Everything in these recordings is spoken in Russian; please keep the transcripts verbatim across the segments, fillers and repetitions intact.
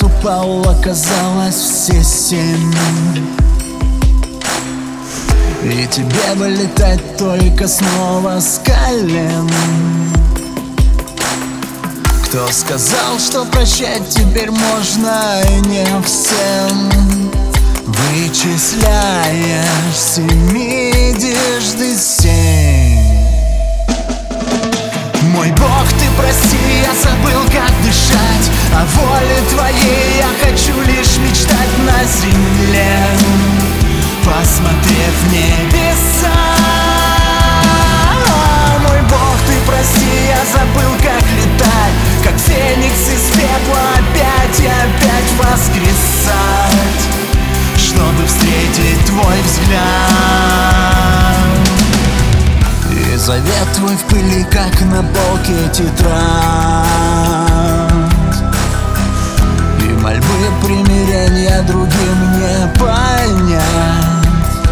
раз упал, оказалось все семь. И тебе бы летать только снова с колен. Кто сказал, что прощать теперь можно и не всем? Вычисляешь семидесяти семь. Мой Бог, ты прости, я забыл, как дышать. О воле твоей я хочу лишь мечтать на земле, посмотрев в небеса. Мой Бог, ты прости, я забыл, как летать, как феникс из пепла опять и опять воскресать, чтобы встретить твой взгляд. И завет твой в пыли, как на полке тетрадь, и мольбы примирения другим не понять.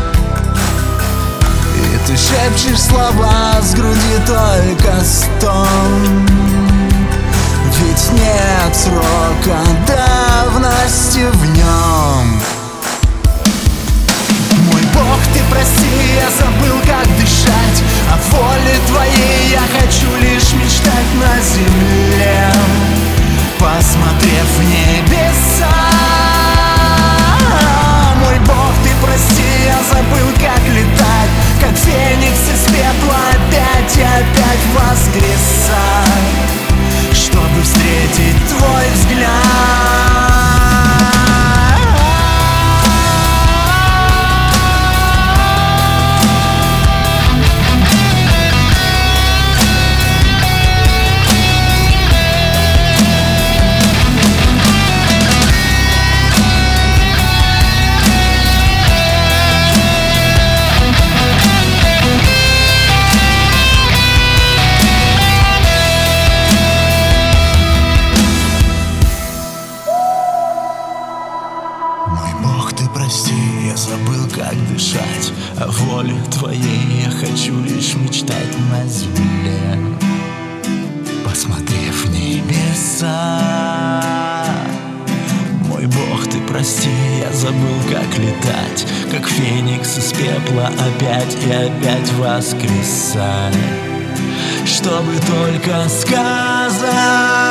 И ты шепчешь слова, с груди только стон, ведь нет срока давности в нем. Мой Бог, ты прости, я забыл, как дышать. О воле твоей я хочу лишь мечтать на земле, посмотрев в небеса. Мой Бог, ты прости, я забыл, как летать, как феникс из пепла опять и опять воскресать, чтобы встретить твой взгляд. Мой Бог, ты прости, я забыл, как дышать. О воле твоей я хочу лишь мечтать на земле, посмотрев в небеса. Мой Бог, ты прости, я забыл, как летать, как феникс из пепла опять и опять воскресать, чтобы только сказать: